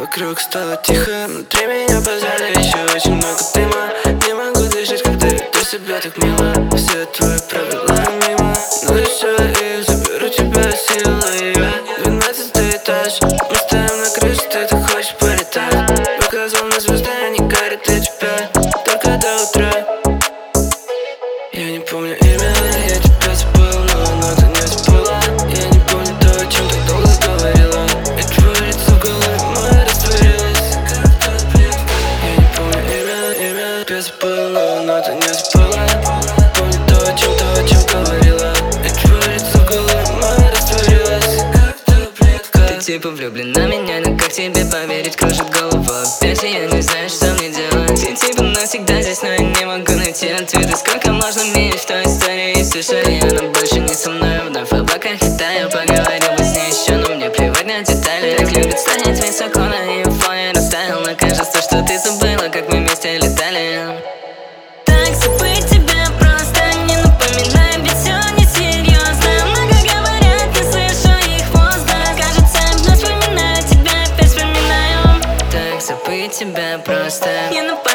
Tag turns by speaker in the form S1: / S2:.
S1: Вокруг стало тихо, внутри меня пожара еще очень много дыма. Не могу дышать, когда веду себя так мило. Все твои правила мимо, но еще их заберу тебя силой. 12-й этаж, мы стоим на крыше, ты хочешь полетать. Показал на звезды, они горят для тебя только до утра. Я не помню имя, я тебя забыл, но оно ты не забыла. Я не помню то, о чем ты долго говорила. И твое лицо в голове мое растворилось, как таблетка. Я не помню имя, тебя забыл, но оно ты не забыла. Помню то, о чем говорила. И твое лицо в голове мое растворилось, как таблетка.
S2: Ты типа влюблена в меня, но как тебе поверить, кружит голову опять, и я не знаю, что мне делать. Ты типа навсегда здесь, но я не могу найти ответы. Сколько можно верить в той истории и слышали, она больше не со мной. Вновь в облаках летаю, поговорил бы с ней еще, но мне плевать на детали. Так любит стоять высоко на ее фоне, растаял, но кажется, что ты забыла, как мы вместе летали. Так забыть тебя просто не напоминай, ведь все несерьезно. Много говорят, не слышу их возглас. Кажется, вновь вспоминаю тебя, опять вспоминаю. Так забыть тебя просто не напоминай.